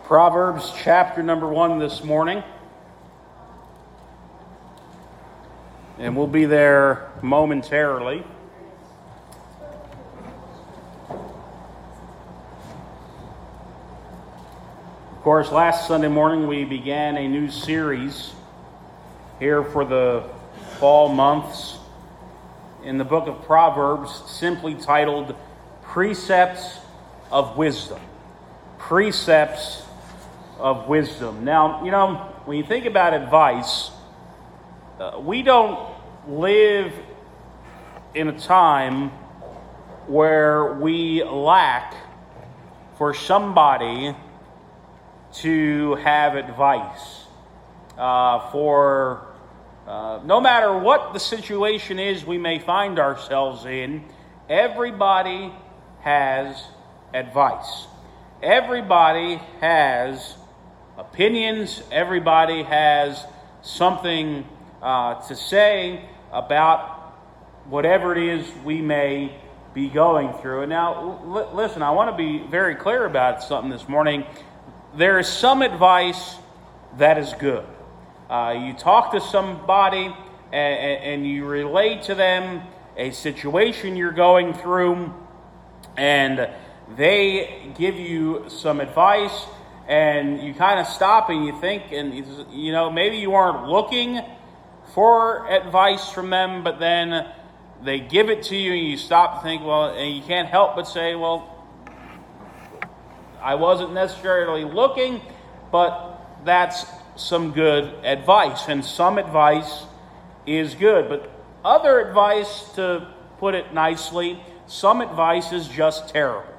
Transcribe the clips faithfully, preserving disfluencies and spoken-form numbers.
Proverbs chapter number one this morning. And we'll be there momentarily. Of course, last Sunday morning we began a new series here for the fall months in the book of Proverbs, simply titled Precepts of Wisdom. Precepts of Wisdom. Now, you know, when you think about advice, uh, we don't live in a time where we lack for somebody to have advice. Uh, for uh, no matter what the situation is we may find ourselves in, everybody has advice. Everybody has opinions. Everybody has something uh, to say about whatever it is we may be going through. And now, l- listen, I want to be very clear about something this morning. There is some advice that is good. Uh, you talk to somebody and, and you relate to them a situation you're going through, and they give you some advice, and you kind of stop and you think, and you know, maybe you aren't looking for advice from them, but then they give it to you and you stop to think, well, and you can't help but say, well, I wasn't necessarily looking, but that's some good advice. And some advice is good, but other advice, to put it nicely, some advice is just terrible.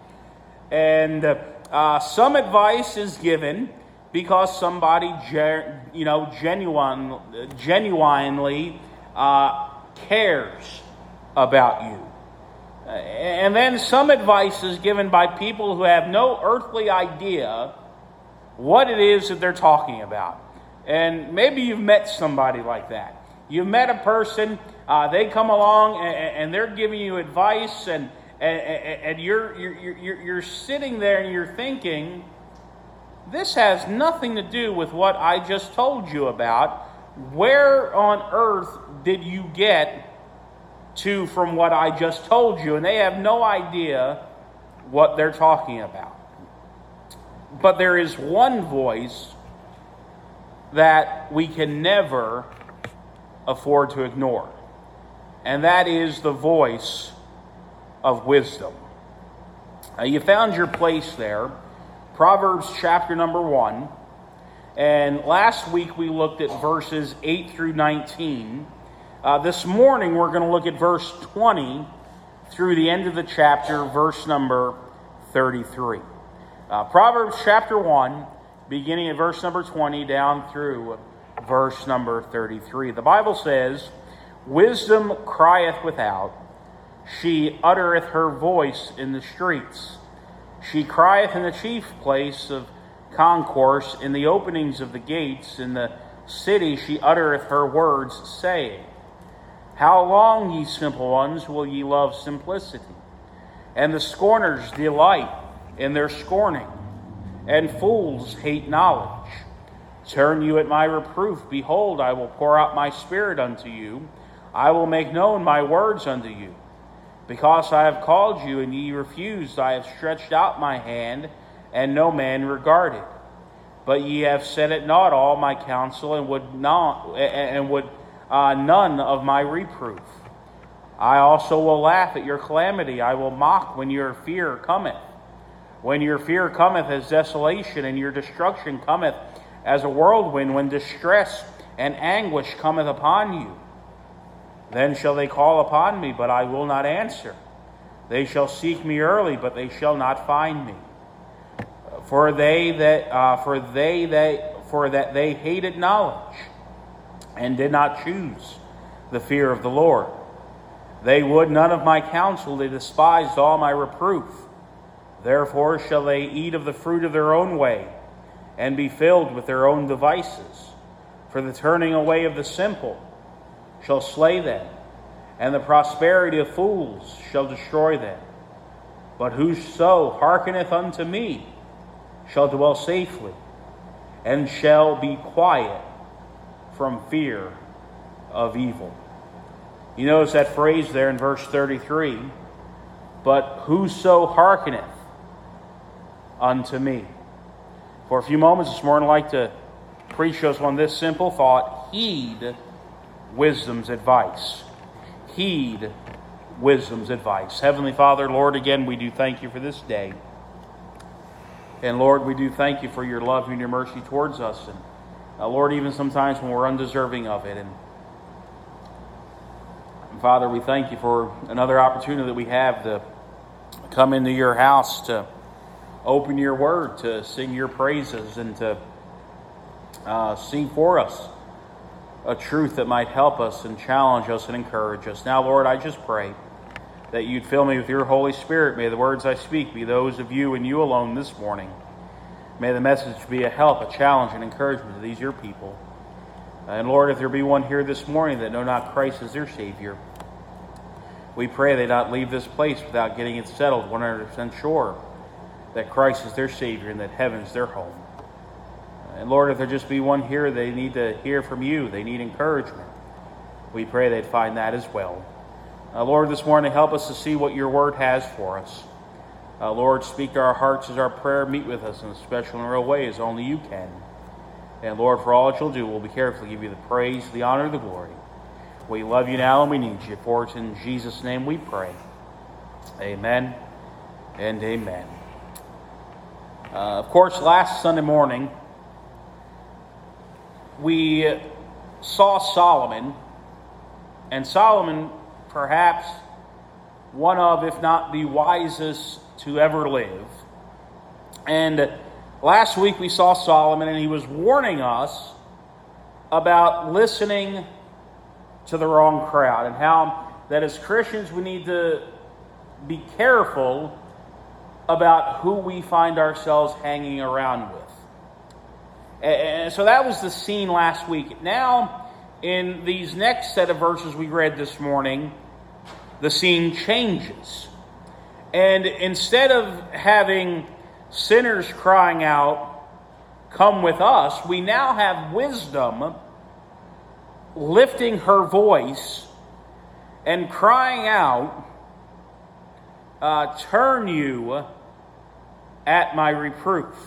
And uh, some advice is given because somebody, ge- you know, genuine, genuinely uh, cares about you. And then some advice is given by people who have no earthly idea what it is that they're talking about. And maybe you've met somebody like that. You've met a person, uh, they come along and, and they're giving you advice, and and, and you're, you're you're you're sitting there and you're thinking, this has nothing to do with what I just told you about. Where on earth did you get to from what I just told you? And they have no idea what they're talking about. But there is one voice that we can never afford to ignore, and that is the voice of wisdom. Uh, you found your place there, Proverbs chapter number one, and last week we looked at verses eight through nineteen. Uh, this morning we're going to look at verse twenty through the end of the chapter, verse number thirty-three. Uh, Proverbs chapter one, beginning at verse number twenty down through verse number thirty-three. The Bible says, "Wisdom crieth without, she uttereth her voice in the streets. She crieth in the chief place of concourse, in the openings of the gates. In the city she uttereth her words, saying, How long, ye simple ones, will ye love simplicity? And the scorners delight in their scorning, and fools hate knowledge. Turn you at my reproof. Behold, I will pour out my spirit unto you. I will make known my words unto you. Because I have called you, and ye refused, I have stretched out my hand, and no man regarded. But ye have set at naught all my counsel, and would not, and would uh, none of my reproof. I also will laugh at your calamity. I will mock when your fear cometh. When your fear cometh as desolation, and your destruction cometh as a whirlwind, when distress and anguish cometh upon you. Then shall they call upon me, but I will not answer. They shall seek me early, but they shall not find me. For they that, uh, for they that, for that they hated knowledge, and did not choose the fear of the Lord. They would none of my counsel; they despised all my reproof. Therefore shall they eat of the fruit of their own way, and be filled with their own devices. For the turning away of the simple shall slay them, and the prosperity of fools shall destroy them. But whoso hearkeneth unto me, shall dwell safely, and shall be quiet from fear of evil. You notice that phrase there in verse thirty-three, but whoso hearkeneth unto me. For a few moments this morning, I'd like to preach us on this simple thought: heed wisdom's advice. Heed wisdom's advice. Heavenly Father, Lord, again, we do thank you for this day. And Lord, we do thank you for your love and your mercy towards us. And uh, Lord, even sometimes when we're undeserving of it. And, and Father, we thank you for another opportunity that we have to come into your house, to open your word, to sing your praises, and to uh, sing for us a truth that might help us and challenge us and encourage us. Now, Lord, I just pray that you'd fill me with your Holy Spirit. May the words I speak be those of you and you alone this morning. May the message be a help, a challenge, and encouragement to these your people. And Lord, if there be one here this morning that know not Christ as their Savior, we pray they not leave this place without getting it settled one hundred percent sure that Christ is their Savior and that heaven is their home. And Lord, if there just be one here, they need to hear from you. They need encouragement. We pray they'd find that as well. Uh, Lord, this morning, help us to see what your word has for us. Uh, Lord, speak to our hearts as our prayer. Meet with us in a special and real way as only you can. And Lord, for all that you'll do, we'll be careful to give you the praise, the honor, the glory. We love you now and we need you. For it's in Jesus' name we pray. Amen and amen. Uh, of course, last Sunday morning, we saw Solomon, and Solomon, perhaps one of, if not the wisest to ever live. And last week we saw Solomon, and he was warning us about listening to the wrong crowd, and how that as Christians we need to be careful about who we find ourselves hanging around with. And so that was the scene last week. Now, in these next set of verses we read this morning, the scene changes. And instead of having sinners crying out, "Come with us," we now have wisdom lifting her voice and crying out, uh, "Turn you at my reproof."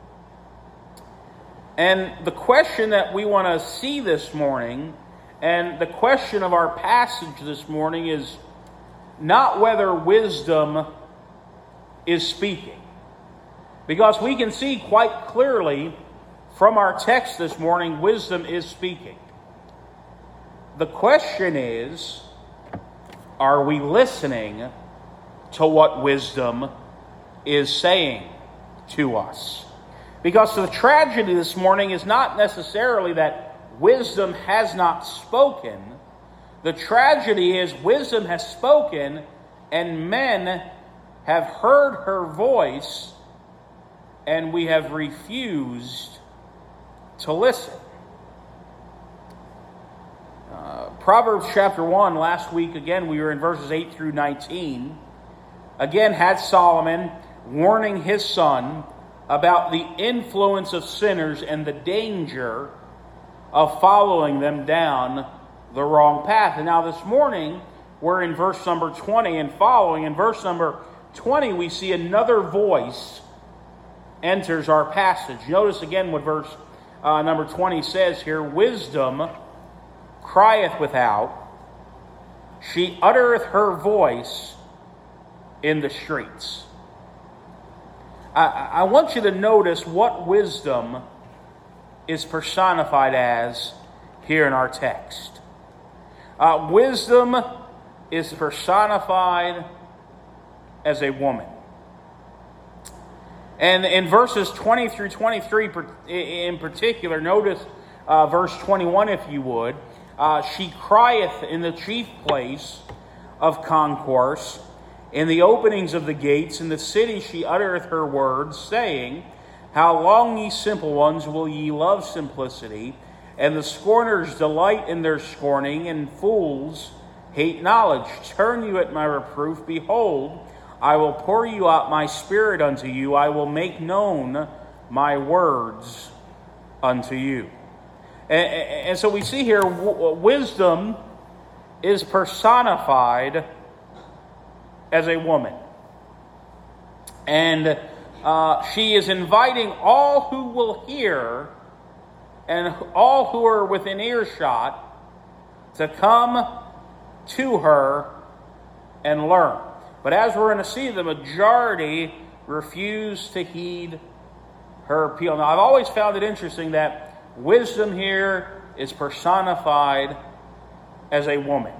And the question that we want to see this morning, and the question of our passage this morning, is not whether wisdom is speaking. Because we can see quite clearly from our text this morning, wisdom is speaking. The question is, are we listening to what wisdom is saying to us? Because the tragedy this morning is not necessarily that wisdom has not spoken. The tragedy is wisdom has spoken, and men have heard her voice, and we have refused to listen. Uh, Proverbs chapter one, last week, again, we were in verses eight through nineteen. Again, had Solomon warning his son about the influence of sinners and the danger of following them down the wrong path. And now this morning, we're in verse number twenty and following. In verse number twenty, we see another voice enters our passage. Notice again what verse uh, number twenty says here: "Wisdom crieth without, she uttereth her voice in the streets." I, I want you to notice what wisdom is personified as here in our text. Uh, wisdom is personified as a woman. And in verses twenty through twenty-three in particular, notice uh, verse twenty-one if you would. Uh, she crieth in the chief place of concourse, in the openings of the gates, in the city she uttereth her words, saying, How long, ye simple ones, will ye love simplicity? And the scorners delight in their scorning, and fools hate knowledge. Turn you at my reproof. Behold, I will pour you out my spirit unto you. I will make known my words unto you. And, and so we see here, w- wisdom is personified as a woman. And uh, she is inviting all who will hear and all who are within earshot to come to her and learn. But as we're going to see, the majority refuse to heed her appeal. Now, I've always found it interesting that wisdom here is personified as a woman.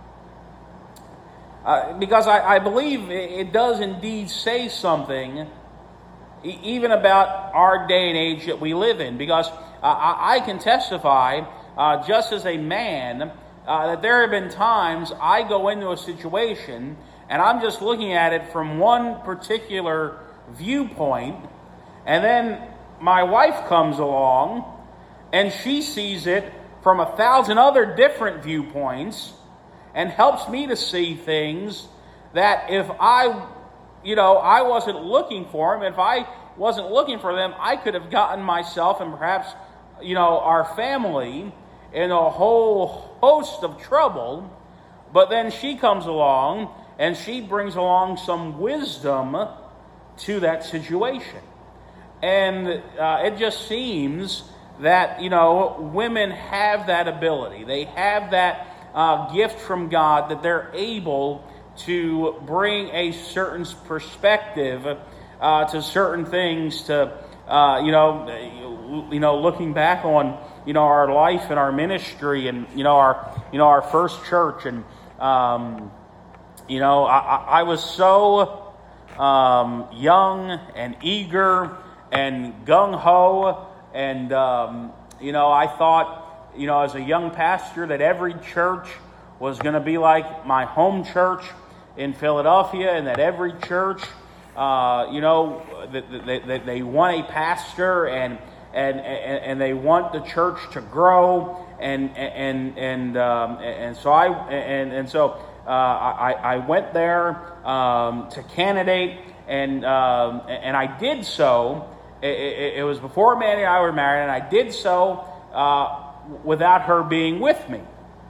Uh, because I, I believe it does indeed say something e- even about our day and age that we live in. Because uh, I, I can testify, uh, just as a man, uh, that there have been times I go into a situation and I'm just looking at it from one particular viewpoint, and then my wife comes along and she sees it from a thousand other different viewpoints and helps me to see things that if I, you know, I wasn't looking for them, if I wasn't looking for them, I could have gotten myself and perhaps, you know, our family in a whole host of trouble. But then she comes along and she brings along some wisdom to that situation. And uh, it just seems that, you know, women have that ability. They have that uh, gift from God that they're able to bring a certain perspective uh, to certain things. To uh, you know, you know, looking back on you know our life and our ministry, and you know our you know our first church, and um, you know I, I was so um, young and eager and gung ho, and um, you know I thought. You know, as a young pastor, that every church was going to be like my home church in Philadelphia, and that every church, uh, you know, that they, they, they want a pastor, and and and they want the church to grow, and and and um, and so I and and so uh, I I went there um, to candidate, and um, and I did so. It, it, it was before Mandy and I were married, and I did so. Uh, without her being with me.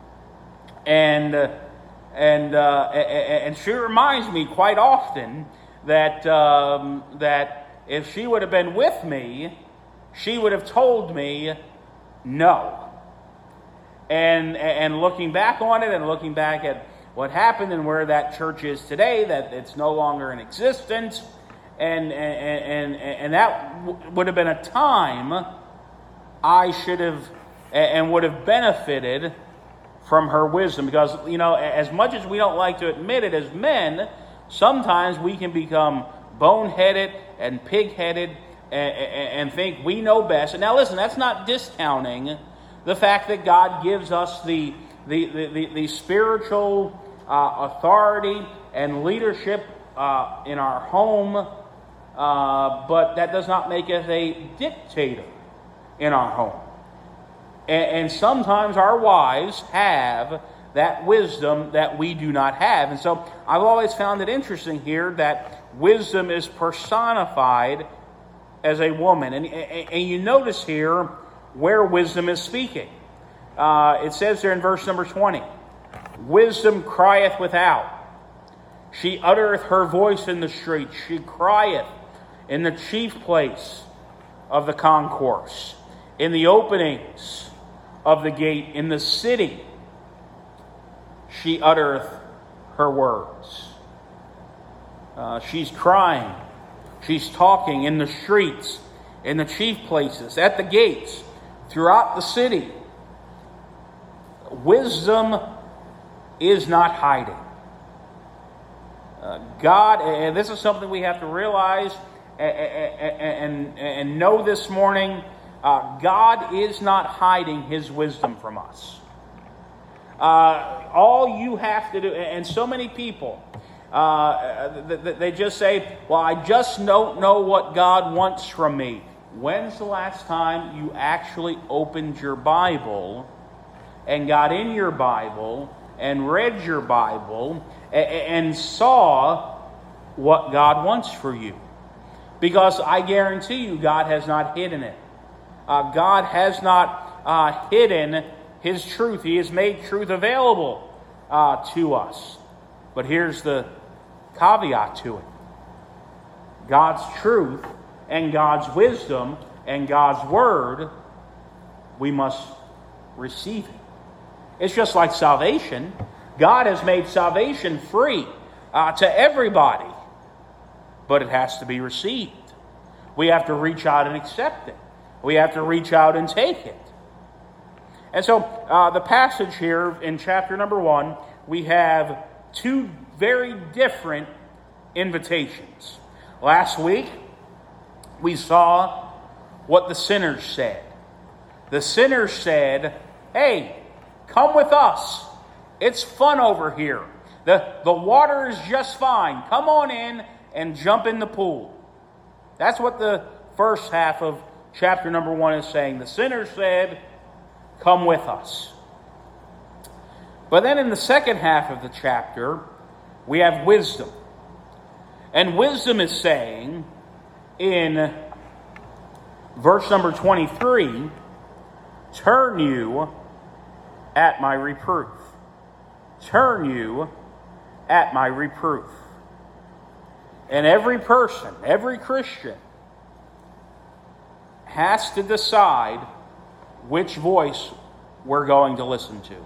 And uh, and uh, and she reminds me quite often that um, that if she would have been with me, she would have told me no. And and looking back on it, and looking back at what happened and where that church is today, that it's no longer in existence, and and and, and that w- would have been a time I should have and would have benefited from her wisdom. Because, you know, as much as we don't like to admit it as men, sometimes we can become boneheaded and pig-headed and, and think we know best. And now listen, that's not discounting the fact that God gives us the, the, the, the, the spiritual uh, authority and leadership uh, in our home, uh, but that does not make us a dictator in our home. And sometimes our wives have that wisdom that we do not have. And so I've always found it interesting here that wisdom is personified as a woman. And, and you notice here where wisdom is speaking. Uh, it says there in verse number twenty, wisdom crieth without. She uttereth her voice in the street. She crieth in the chief place of the concourse, in the openings of the gate, in the city, she uttereth her words. Uh, she's crying. She's talking in the streets, in the chief places, at the gates, throughout the city. Wisdom is not hiding. Uh, God, and this is something we have to realize and, and, and know this morning, Uh, God is not hiding His wisdom from us. Uh, all you have to do, and so many people, uh, they just say, well, I just don't know what God wants from me. When's the last time you actually opened your Bible and got in your Bible and read your Bible and saw what God wants for you? Because I guarantee you, God has not hidden it. Uh, God has not uh, hidden His truth. He has made truth available uh, to us. But here's the caveat to it. God's truth and God's wisdom and God's word, we must receive it. It's just like salvation. God has made salvation free uh, to everybody, but it has to be received. We have to reach out and accept it. We have to reach out and take it. And so uh, the passage here in chapter number one, we have two very different invitations. Last week, we saw what the sinners said. The sinners said, hey, come with us. It's fun over here. The, the water is just fine. Come on in and jump in the pool. That's what the first half of chapter number one is saying. The sinners said, come with us. But then in the second half of the chapter, we have wisdom. And wisdom is saying in verse number twenty-three, turn you at my reproof. Turn you at my reproof. And every person, every Christian, has to decide which voice we're going to listen to.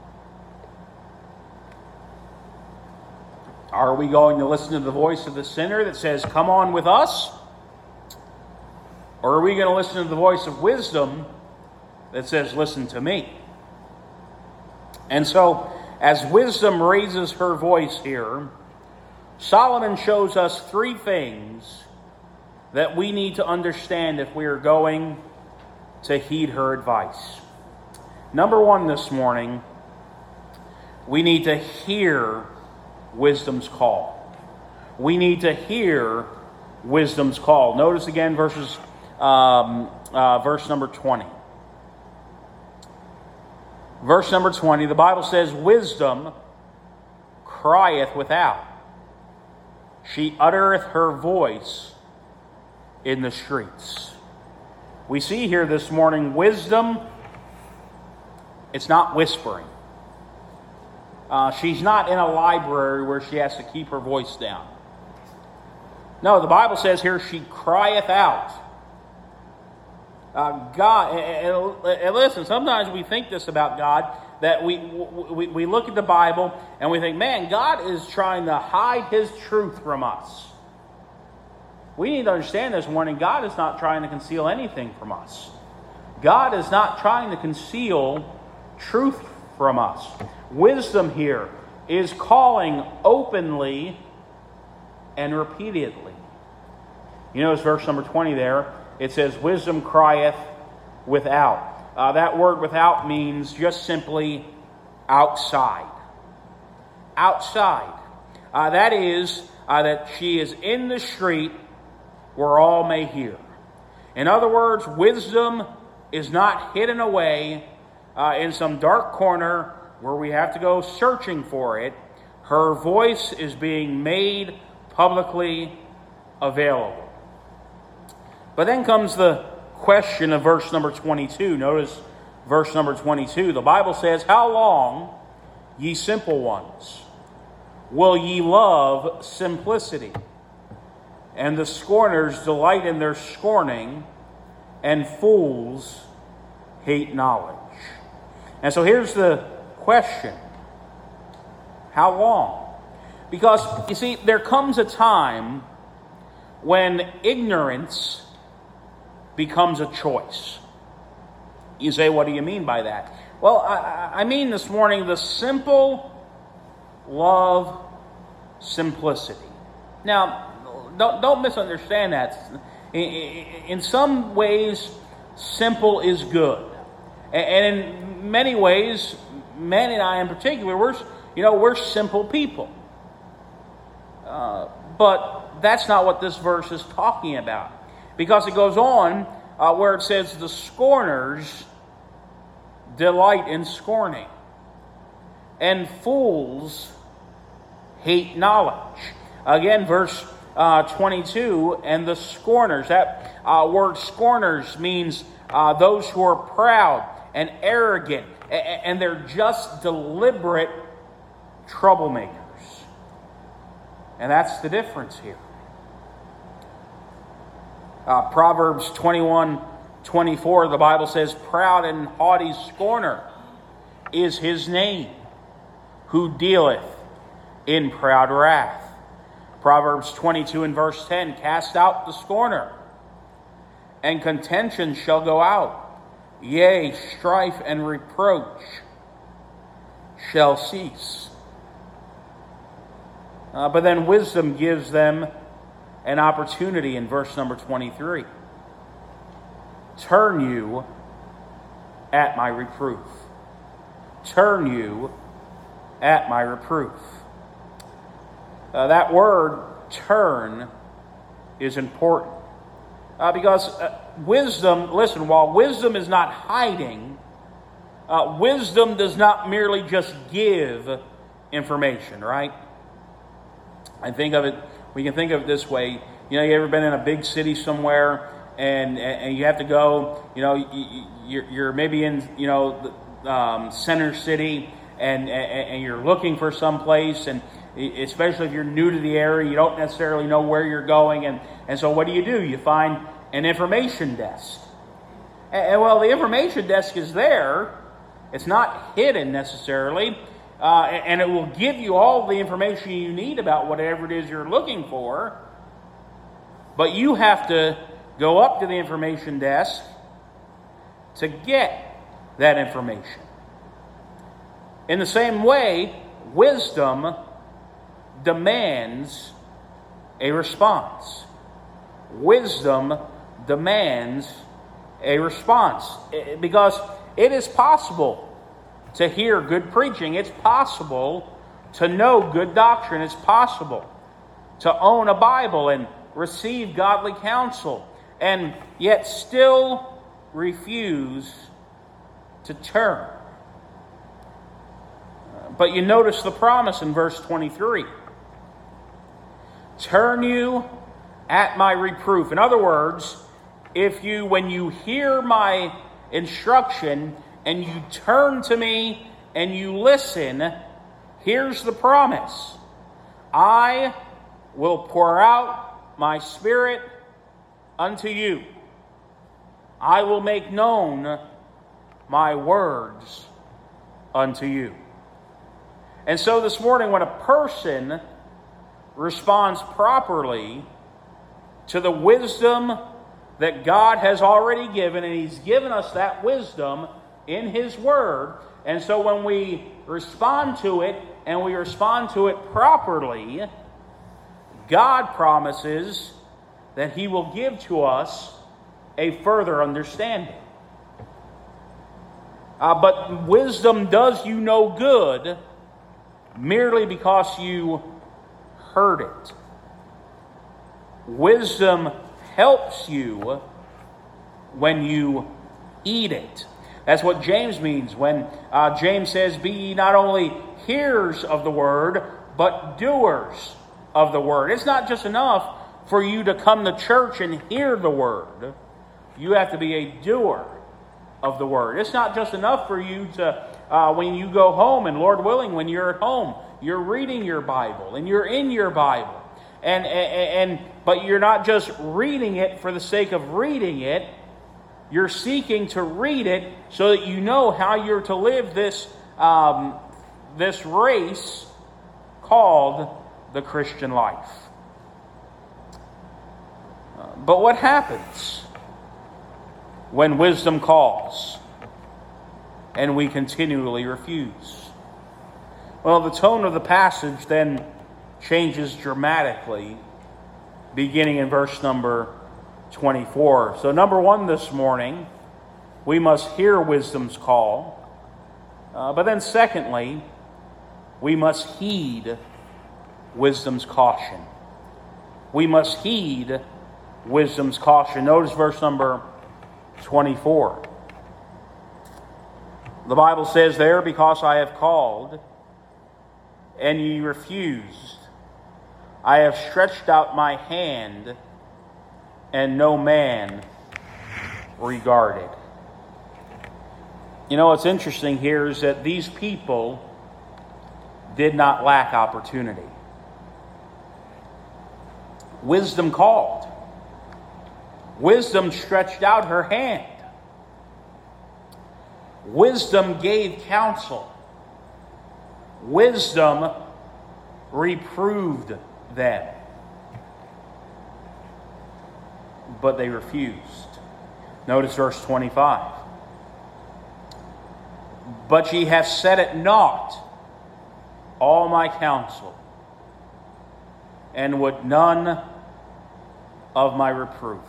Are we going to listen to the voice of the sinner that says, come on with us? Or are we going to listen to the voice of wisdom that says, listen to me? And so, as wisdom raises her voice here, Solomon shows us three things that we need to understand if we are going to heed her advice. Number one this morning, we need to hear wisdom's call. We need to hear wisdom's call. Notice again verses, um, uh, verse number twenty. Verse number twenty, the Bible says, wisdom crieth without. She uttereth her voice in the streets. We see here this morning, wisdom, it's not whispering. Uh, she's not in a library where she has to keep her voice down. No, the Bible says here, she crieth out. Uh, God, and, and listen, sometimes we think this about God, that we, we we look at the Bible and we think, man, God is trying to hide His truth from us. We need to understand this morning, God is not trying to conceal anything from us. God is not trying to conceal truth from us. Wisdom here is calling openly and repeatedly. You notice verse number twenty there. It says, wisdom crieth without. Uh, that word without means just simply outside. Outside. Uh, that is uh, that she is in the street where all may hear. In other words, wisdom is not hidden away uh, in some dark corner where we have to go searching for it. Her voice is being made publicly available. But then comes the question of verse number twenty-two. Notice verse number twenty-two. The Bible says, how long, ye simple ones, will ye love simplicity? And the scorners delight in their scorning, and fools hate knowledge. And so here's the question. How long? Because, you see, there comes a time when ignorance becomes a choice. You say, what do you mean by that? Well, I, I mean this morning, the simple love simplicity. Now, don't, don't misunderstand that. In, in some ways, simple is good. And in many ways, men and I in particular, we're, you know, we're simple people. Uh, but that's not what this verse is talking about. Because it goes on uh, where it says, the scorners delight in scorning, and fools hate knowledge. Again, verse uh, twenty-two, and the scorners. That uh, word scorners means uh, those who are proud and arrogant, and they're just deliberate troublemakers. And that's the difference here. Uh, Proverbs twenty-one twenty-four, the Bible says, proud and haughty scorner is his name, who dealeth in proud wrath. Proverbs twenty-two and verse ten, cast out the scorner, and contention shall go out. Yea, strife and reproach shall cease. Uh, but then wisdom gives them an opportunity in verse number twenty-three. Turn you at my reproof. Turn you at my reproof. Uh, that word, turn, is important. Uh, because uh, wisdom, listen, while wisdom is not hiding, uh, wisdom does not merely just give information, right? I think of it, we can think of it this way. You know, you ever been in a big city somewhere and and you have to go, you know, you, you're, you're maybe in, you know, the, um, Center City and, and, and you're looking for some place, and especially if you're new to the area, you don't necessarily know where you're going. And, and so what do you do? You find an information desk. And, and well, the information desk is there. It's not hidden necessarily. Uh, and it will give you all the information you need about whatever it is you're looking for. But you have to go up to the information desk to get that information. In the same way, wisdom demands a response. Wisdom demands a response. Because it is possible to hear good preaching. It's possible to know good doctrine. It's possible to own a Bible and receive godly counsel, and yet still refuse to turn. But you notice the promise in verse twenty-three. Turn you at my reproof. In other words, if you, when you hear my instruction and you turn to me and you listen, here's the promise. I will pour out my Spirit unto you. I will make known my words unto you. And so this morning, when a person responds properly to the wisdom that God has already given, and He's given us that wisdom in His Word, and so when we respond to it, and we respond to it properly, God promises that He will give to us a further understanding. Uh, but wisdom does you no good merely because you heard it. Wisdom helps you when you eat it. That's what James means when uh, James says, be ye not only hearers of the word, but doers of the word. It's not just enough for you to come to church and hear the word. You have to be a doer of the word. It's not just enough for you to, uh, when you go home, and Lord willing, when you're at home, you're reading your Bible and you're in your Bible. And, and, and but you're not just reading it for the sake of reading it. You're seeking to read it so that you know how you're to live this, um, this race called the Christian life. Uh, but what happens when wisdom calls and we continually refuse? Well, the tone of the passage then changes dramatically, beginning in verse number twenty-four. So number one this morning, we must hear wisdom's call. Uh, but then secondly, we must heed wisdom's caution. We must heed wisdom's caution. Notice verse number twenty-four. The Bible says there, because I have called, and ye refused. I have stretched out my hand, and no man regarded. You know, what's interesting here is that these people did not lack opportunity. Wisdom called. Wisdom stretched out her hand. Wisdom gave counsel. Wisdom reproved them. But they refused. Notice verse twenty-five. But ye have set at naught all my counsel, and would none of my reproof.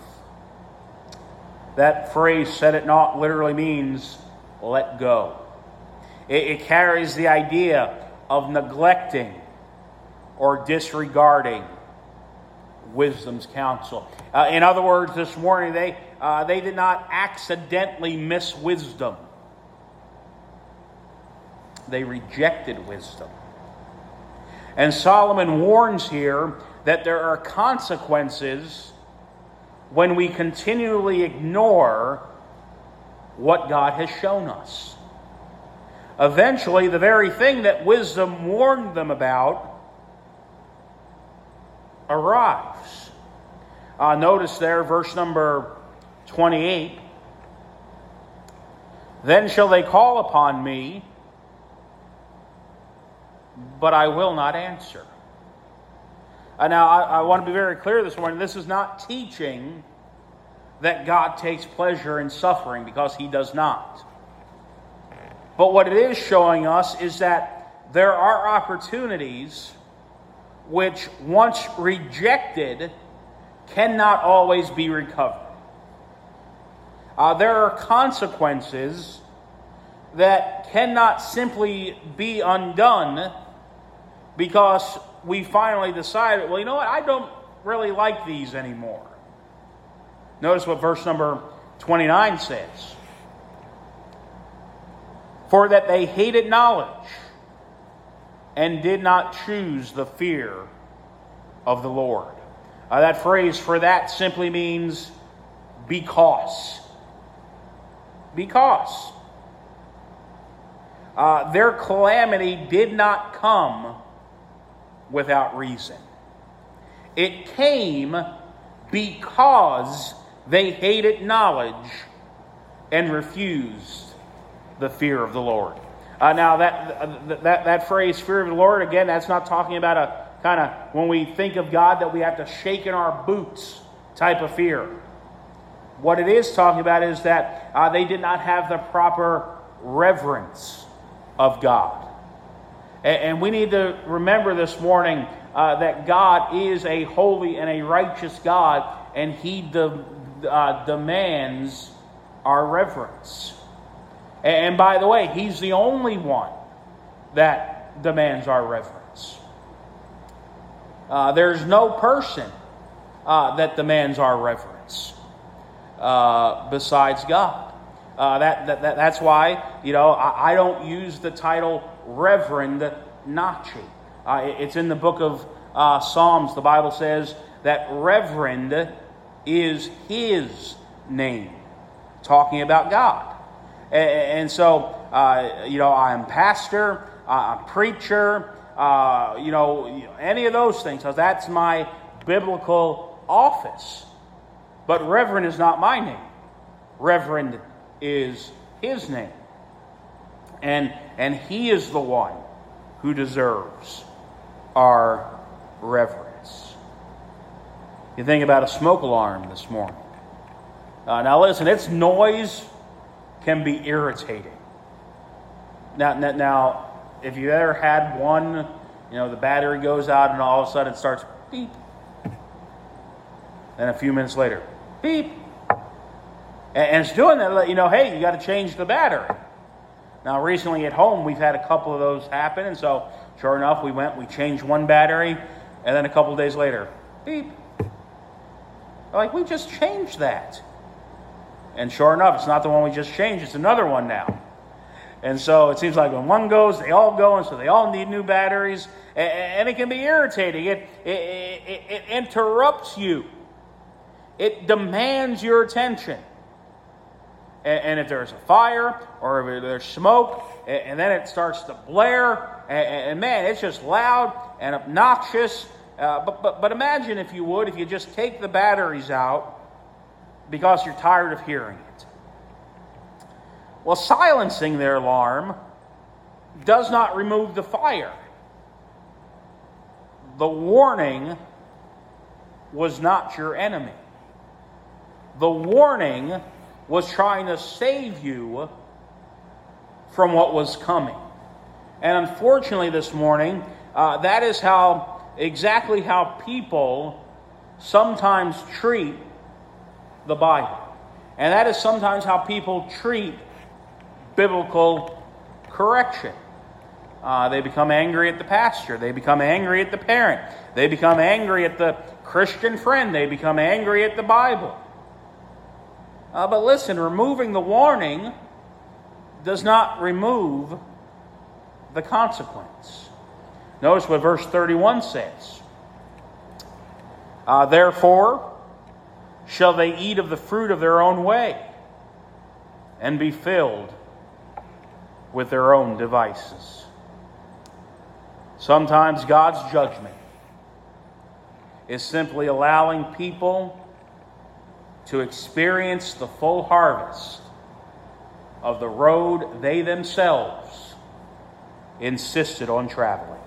That phrase, set at naught, literally means let go. It, it carries the idea of neglecting or disregarding wisdom's counsel. Uh, in other words, this morning, they, uh, they did not accidentally miss wisdom. They rejected wisdom. And Solomon warns here that there are consequences when we continually ignore what God has shown us. Eventually, the very thing that wisdom warned them about arrives. Uh, notice there, verse number twenty-eight. Then shall they call upon me, but I will not answer. Uh, now, I, I want to be very clear this morning. This is not teaching that God takes pleasure in suffering, because He does not. But what it is showing us is that there are opportunities which, once rejected, cannot always be recovered. Uh, there are consequences that cannot simply be undone because we finally decided, well, you know what, I don't really like these anymore. Notice what verse number twenty-nine says. For that they hated knowledge and did not choose the fear of the Lord. Uh, that phrase, for that, simply means because. Because. Uh, their calamity did not come without reason. It came because they hated knowledge and refused the fear of the Lord. Uh, now, that, that that phrase, fear of the Lord, again, that's not talking about a kind of, when we think of God, that we have to shake in our boots type of fear. What it is talking about is that uh, they did not have the proper reverence of God. And, and we need to remember this morning uh, that God is a holy and a righteous God, and He de- uh, demands our reverence. And by the way, He's the only one that demands our reverence. Uh, there's no person uh, that demands our reverence uh, besides God. Uh, that, that, that that's why, you know, I, I don't use the title Reverend Nachi. Uh, it, it's in the book of uh, Psalms. The Bible says that Reverend is His name, talking about God. And so, uh, you know, I'm pastor, uh, I'm preacher, uh, you know, any of those things. So that's my biblical office. But Reverend is not my name. Reverend is His name. And, and He is the one who deserves our reverence. You think about a smoke alarm this morning. Uh, now listen, its noise can be irritating. Now, now, now, if you ever had one, you know, the battery goes out and all of a sudden it starts beep. Then a few minutes later, beep. And, and it's doing that to let you know, hey, you got to change the battery. Now, recently at home, we've had a couple of those happen. And so, sure enough, we went, we changed one battery. And then a couple of days later, beep. Like, we just changed that. And sure enough, it's not the one we just changed, it's another one now. And so it seems like when one goes, they all go, and so they all need new batteries. And it can be irritating. It, it, it, it interrupts you. It demands your attention. And, and if there's a fire or if there's smoke, and then it starts to blare, and, and man, it's just loud and obnoxious. Uh, but, but, but imagine, if you would, if you just take the batteries out because you're tired of hearing it. Well, silencing their alarm does not remove the fire. The warning was not your enemy. The warning was trying to save you from what was coming. And unfortunately this morning, uh, that is how, exactly how people sometimes treat the Bible. And that is sometimes how people treat biblical correction. Uh, they become angry at the pastor. They become angry at the parent. They become angry at the Christian friend. They become angry at the Bible. Uh, but listen, removing the warning does not remove the consequence. Notice what verse thirty-one says. Uh, Therefore shall they eat of the fruit of their own way, and be filled with their own devices. Sometimes God's judgment is simply allowing people to experience the full harvest of the road they themselves insisted on traveling.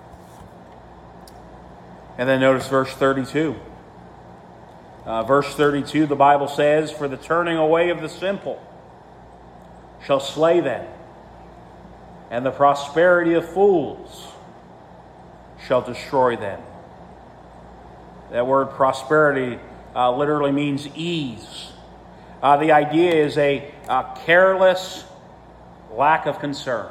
And then notice verse thirty-two. Uh, verse thirty-two, the Bible says, For the turning away of the simple shall slay them, and the prosperity of fools shall destroy them. That word prosperity uh, literally means ease. Uh, the idea is a uh, careless lack of concern.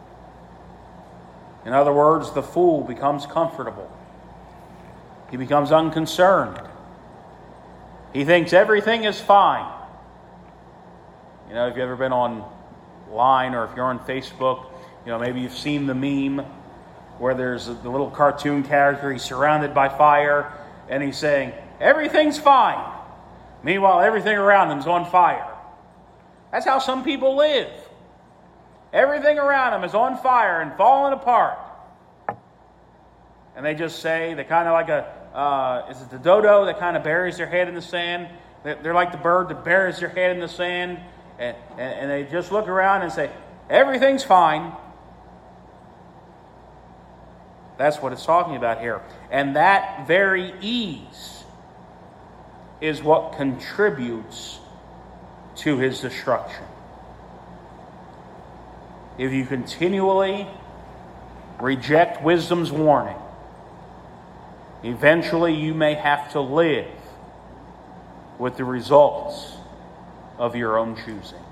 In other words, the fool becomes comfortable. He becomes unconcerned. He thinks everything is fine. You know, if you've ever been online or if you're on Facebook, you know, maybe you've seen the meme where there's the little cartoon character, he's surrounded by fire, and he's saying, everything's fine. Meanwhile, everything around him is on fire. That's how some people live. Everything around them is on fire and falling apart. And they just say, they kind of like a, uh, is it the dodo that kind of buries their head in the sand? They're like the bird that buries their head in the sand. And, and, and they just look around and say, everything's fine. That's what it's talking about here. And that very ease is what contributes to his destruction. If you continually reject wisdom's warning, eventually you may have to live with the results of your own choosing.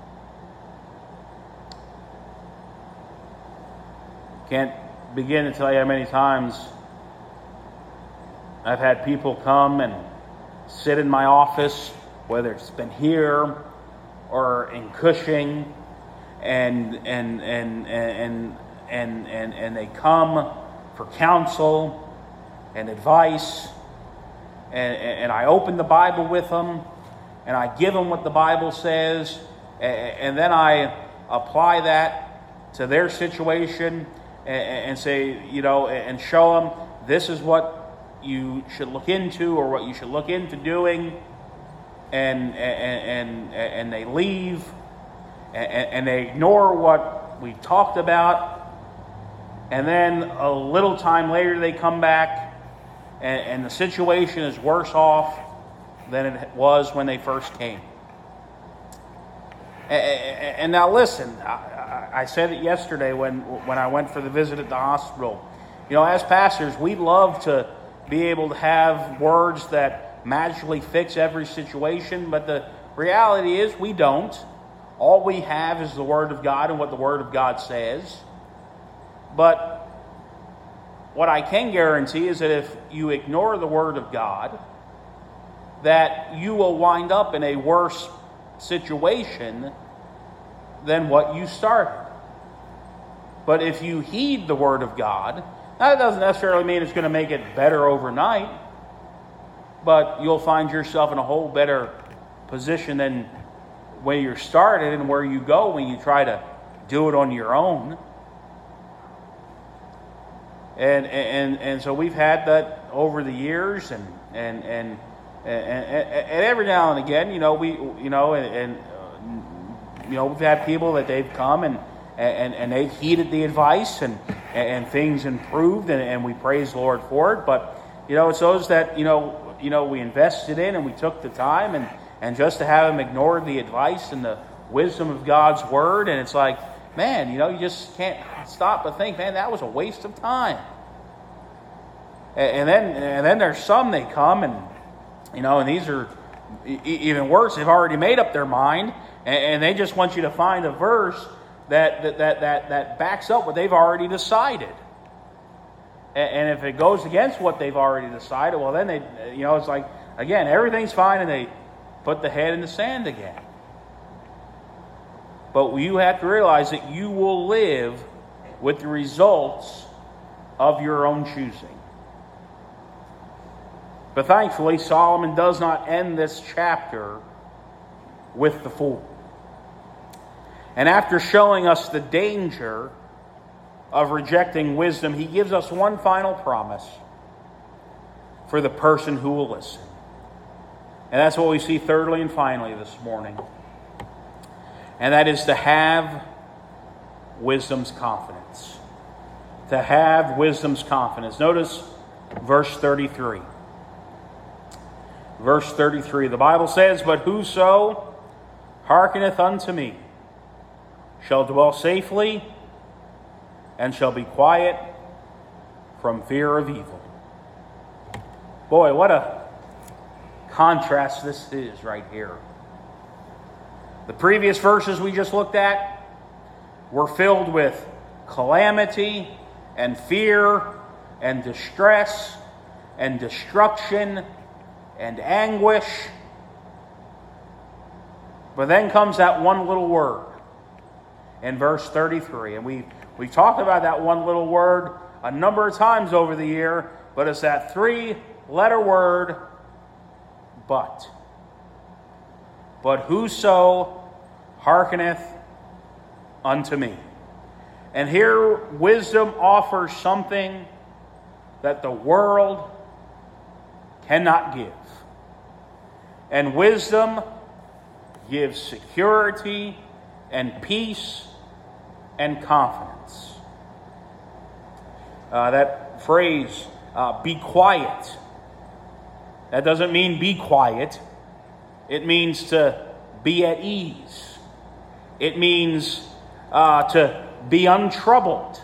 Can't begin to tell you how many times I've had people come and sit in my office, whether it's been here or in Cushing, and and and and and and, and they come for counsel and advice, and, and I open the Bible with them, and I give them what the Bible says, and then I apply that to their situation, and say, you know, and show them this is what you should look into, or what you should look into doing, and and and, and they leave, and, and they ignore what we talked about, and then a little time later they come back, and, and the situation is worse off than it was when they first came. And, and now listen, I, I said it yesterday when when I went for the visit at the hospital. You know, as pastors, we love to be able to have words that magically fix every situation, but the reality is we don't. All we have is the Word of God and what the Word of God says. But what I can guarantee is that if you ignore the Word of God, that you will wind up in a worse situation than what you started. But if you heed the Word of God, that doesn't necessarily mean it's going to make it better overnight, but you'll find yourself in a whole better position than when you're started and where you go when you try to do it on your own. And and and so we've had that over the years, and and and and, and, and every now and again, you know, we you know, and, and uh, you know, we've had people that they've come and and and they've heeded the advice, and and things improved, and, and we praise the Lord for it. But you know, it's those that you know you know we invested in and we took the time, and and just to have them ignore the advice and the wisdom of God's Word, and it's like, man, you know, you just can't stop but think, man, that was a waste of time. And then, and then there's some, they come and, you know, and these are even worse. They've already made up their mind, and they just want you to find a verse that that that that, that backs up what they've already decided. And if it goes against what they've already decided, well, then they, you know, it's like, again, everything's fine, and they put the head in the sand again. But you have to realize that you will live with the results of your own choosing. But thankfully, Solomon does not end this chapter with the fool. And after showing us the danger of rejecting wisdom, he gives us one final promise for the person who will listen. And that's what we see thirdly and finally this morning. And that is to have wisdom's confidence. To have wisdom's confidence. Notice verse thirty-three. Verse thirty-three, the Bible says, "But whoso hearkeneth unto me shall dwell safely, and shall be quiet from fear of evil." Boy, what a contrast this is right here. The previous verses we just looked at were filled with calamity and fear and distress and destruction and anguish. But then comes that one little word in verse thirty-three. And we we talked about that one little word a number of times over the year, but it's that three-letter word, but. But whoso hearkeneth unto me. And here wisdom offers something that the world cannot give. And wisdom gives security and peace and confidence. Uh, that phrase, uh, be quiet, that doesn't mean be quiet. It means to be at ease. It means uh, to be untroubled.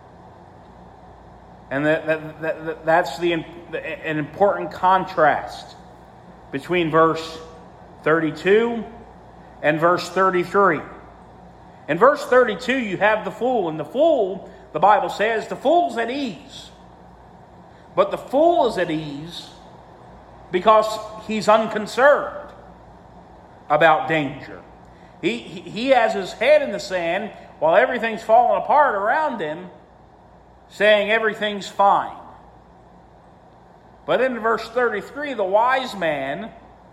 And that, that, that that's the an important contrast between verse thirty-two and verse thirty-three. In verse thirty-two, you have the fool. And the fool, the Bible says, the fool's at ease. But the fool is at ease because he's unconcerned about danger. He, he, he has his head in the sand while everything's falling apart around him, saying everything's fine. But in verse thirty-three, the wise man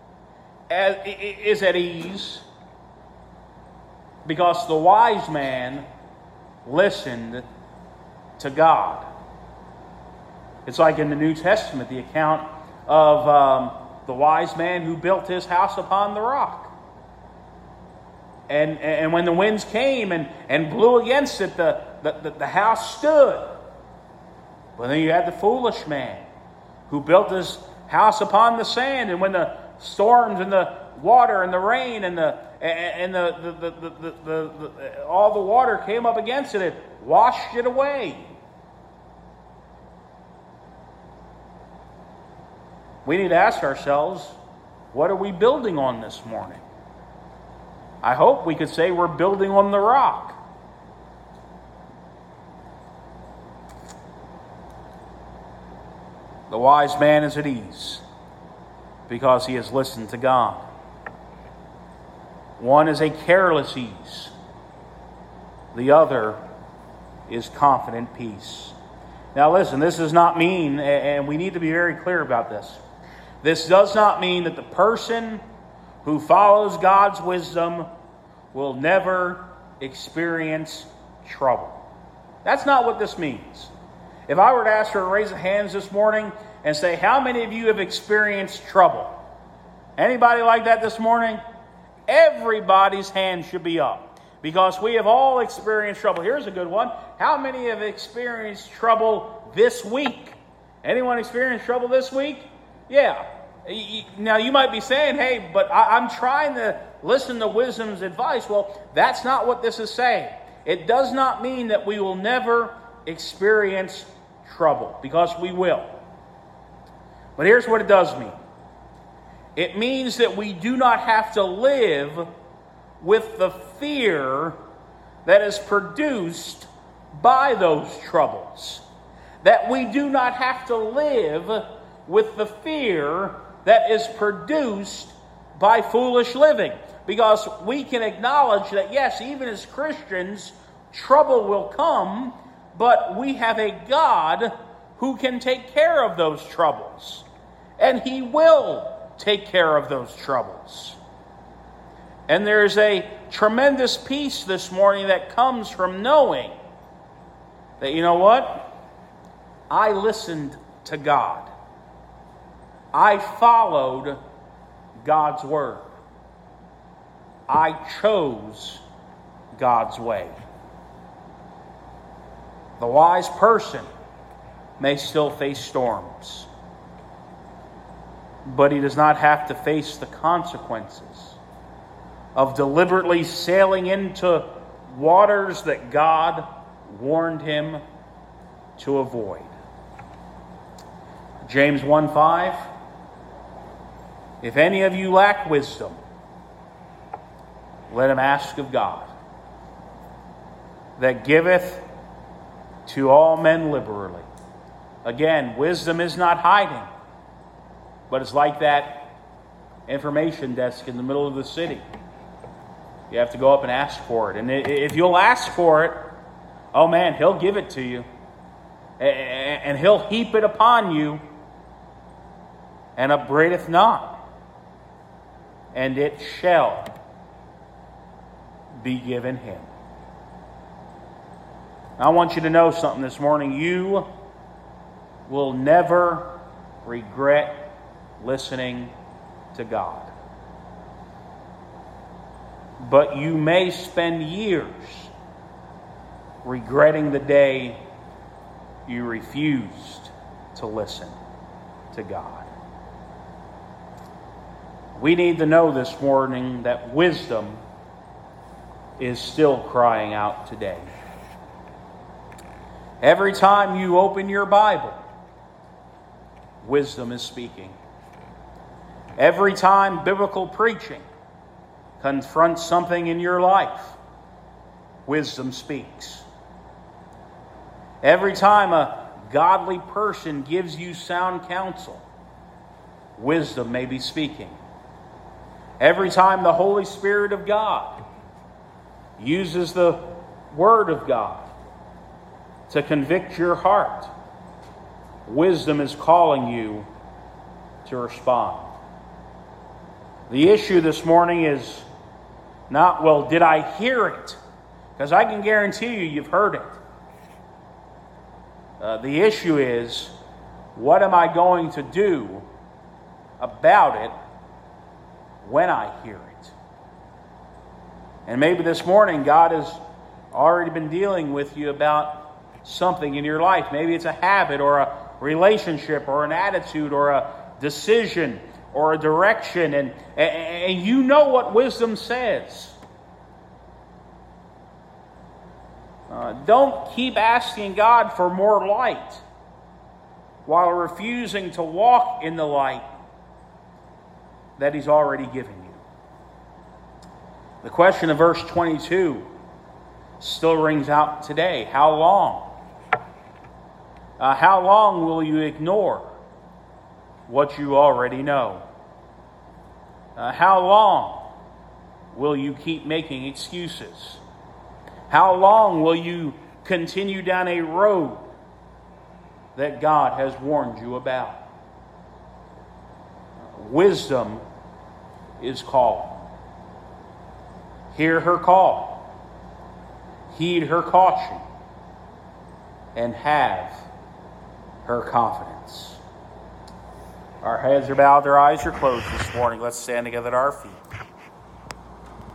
is at ease because the wise man listened to God. It's like in the New Testament, the account of um, the wise man who built his house upon the rock. And, and when the winds came and, and blew against it, the, the, the house stood. But then you had the foolish man who built his house upon the sand, and when the storms and the water and the rain and the and the, the, the, the, the, the, the all the water came up against it, it washed it away. We need to ask ourselves, what are we building on this morning? I hope we could say we're building on the rock. The wise man is at ease because he has listened to God. One is a careless ease. The other is confident peace. Now listen, this does not mean, and we need to be very clear about this, this does not mean that the person who follows God's wisdom will never experience trouble. That's not what this means. If I were to ask her to raise a hands this morning and say, how many of you have experienced trouble? Anybody like that this morning? Everybody's hand should be up, because we have all experienced trouble. Here's a good one. How many have experienced trouble this week? Anyone experienced trouble this week? Yeah. Now you might be saying, hey, but I'm trying to listen to wisdom's advice. Well, that's not what this is saying. It does not mean that we will never experience trouble, because we will. But here's what it does mean. It means that we do not have to live with the fear that is produced by those troubles. That we do not have to live with the fear that is produced by foolish living. Because we can acknowledge that, yes, even as Christians, trouble will come, but we have a God who can take care of those troubles. And He will take care of those troubles. And there's a tremendous peace this morning that comes from knowing that, you know what? I listened to God. I followed God's word. I chose God's way. The wise person may still face storms, but he does not have to face the consequences of deliberately sailing into waters that God warned him to avoid. James one five, if any of you lack wisdom, let him ask of God, that giveth to all men liberally. Again, wisdom is not hiding, but it's like that information desk in the middle of the city. You have to go up and ask for it. And if you'll ask for it, oh man, He'll give it to you. And He'll heap it upon you, and upbraideth not. And it shall be given him. I want you to know something this morning. You will never regret listening to God. But you may spend years regretting the day you refused to listen to God. We need to know this morning that wisdom is still crying out today. Every time you open your Bible, wisdom is speaking. Every time biblical preaching confronts something in your life, wisdom speaks. Every time a godly person gives you sound counsel, wisdom may be speaking. Every time the Holy Spirit of God uses the Word of God to convict your heart, wisdom is calling you to respond. The issue this morning is not, well, did I hear it? Because I can guarantee you, you've heard it. Uh, the issue is, what am I going to do about it when I hear it? And maybe this morning God has already been dealing with you about something in your life. Maybe it's a habit or a relationship or an attitude or a decision or a direction, and, and you know what wisdom says. Uh, don't keep asking God for more light while refusing to walk in the light that He's already given you. The question of verse twenty-two still rings out today. How long? Uh, how long will you ignore what you already know? Uh, how long will you keep making excuses? How long will you continue down a road that God has warned you about. Wisdom is calling. Hear her call. Heed her caution. And have her confidence. Our heads are bowed, our eyes are closed this morning. Let's stand together at our feet.